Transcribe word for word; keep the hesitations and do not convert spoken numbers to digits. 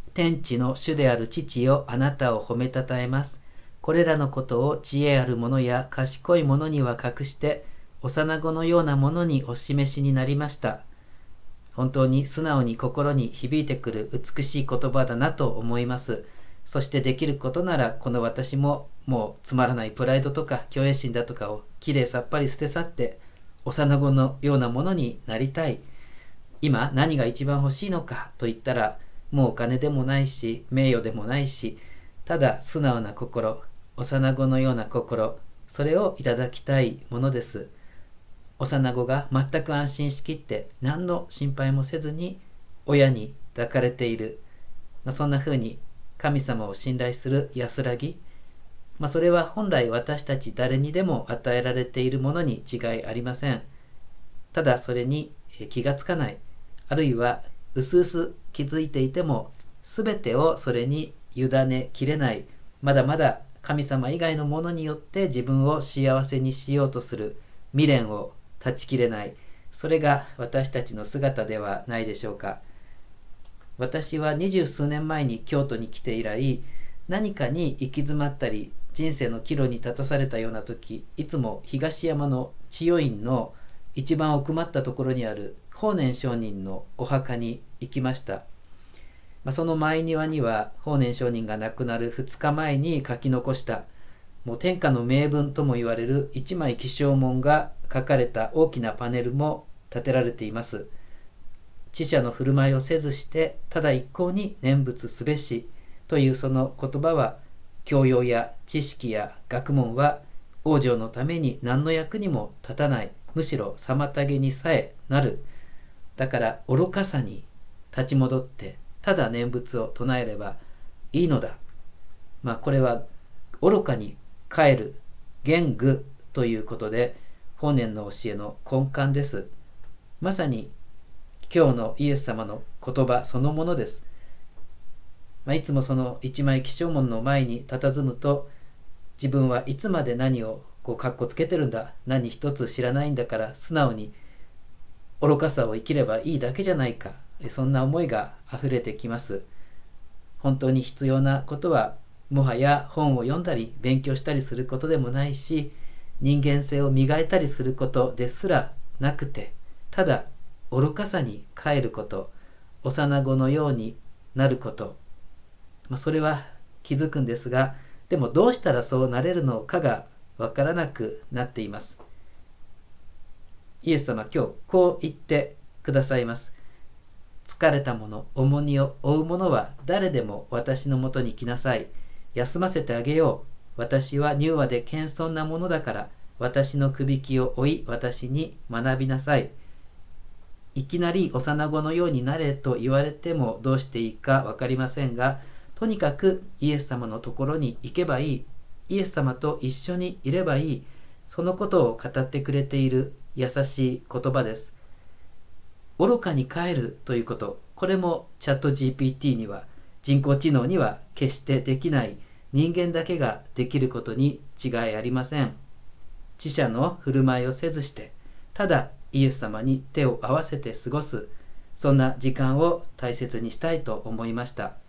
天地の主である父よ、あなたを褒めたたえます。これらのことを知恵ある者や賢い者には隠して、幼子のようなものにお示しになりました。本当に素直に心に響いてくる美しい言葉だなと思います。そしてできることなら、この私ももうつまらないプライドとか虚栄心だとかをきれいさっぱり捨て去って、幼子のようなものになりたい。今何が一番欲しいのかと言ったら、もうお金でもないし名誉でもないし、ただ素直な心、幼子のような心、それをいただきたいものです。幼子が全く安心しきって何の心配もせずに親に抱かれている、まあ、そんな風に神様を信頼する安らぎ、まあ、それは本来私たち誰にでも与えられているものに違いありません。ただそれに気がつかない、あるいはうすうす気づいていても全てをそれに委ねきれない、まだまだ神様以外のものによって自分を幸せにしようとする未練を断ち切れない、それが私たちの姿ではないでしょうか。私は二十数年前に京都に来て以来、何かに行き詰まったり人生の岐路に立たされたような時、いつも東山の千代院の一番奥まったところにある法然上人のお墓に行きました。まあ、その前庭には法然上人が亡くなるふつかまえに書き残したもう天下の名文とも言われる一枚起請文が書かれた大きなパネルも立てられています。知者の振る舞いをせずしてただ一向に念仏すべしというその言葉は、教養や知識や学問は往生のために何の役にも立たない、むしろ妨げにさえなる。だから愚かさに立ち戻ってただ念仏を唱えればいいのだ。まあこれは愚かに帰る言愚ということで、法然の教えの根幹です。まさに今日のイエス様の言葉そのものです。まあ、いつもその一枚起請文の前に佇むと、自分はいつまで何をこうかっこつけてるんだ、何一つ知らないんだから素直に愚かさを生きればいいだけじゃないか、そんな思いがあふれてきます。本当に必要なことはもはや本を読んだり勉強したりすることでもないし、人間性を磨いたりすることですらなくて、ただ愚かさに帰ること、幼子のようになること、まあ、それは気づくんですが、でもどうしたらそうなれるのかがわからなくなっています。イエス様今日こう言ってくださいます。疲れた者、重荷を負う者は誰でも私のもとに来なさい。休ませてあげよう。私は柔和で謙遜なものだから、私のくびきを追い、私に学びなさい。いきなり幼子のようになれと言われてもどうしていいか分かりませんが、とにかくイエス様のところに行けばいい。イエス様と一緒にいればいい。そのことを語ってくれている優しい言葉です。愚かに帰るということ、これもチャット ジーピーティー には、人工知能には決してできない、人間だけができることに違いありません。知者の振る舞いをせずして、ただイエス様に手を合わせて過ごす、そんな時間を大切にしたいと思いました。